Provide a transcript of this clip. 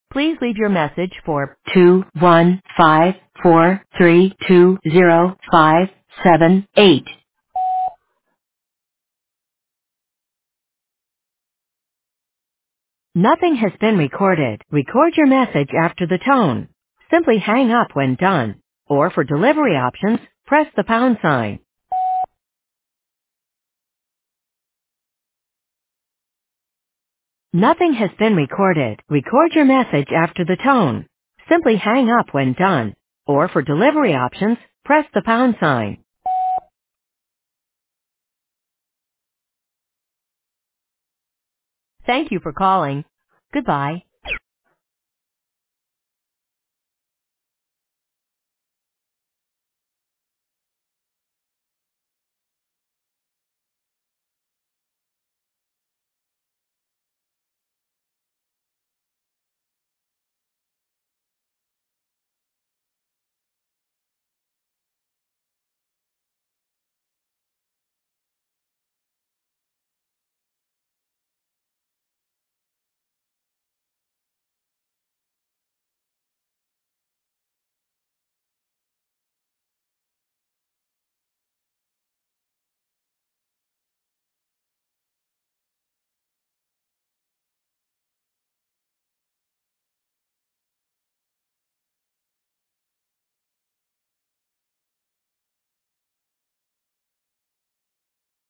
Please leave your message for 21543205578. Nothing has been recorded. Record your message after the tone. Simply hang up when done. Or for delivery options, press the pound sign. Nothing has been recorded. Record your message after the tone. Simply hang up when done. Or for delivery options, press the pound sign. Thank you for calling. Goodbye.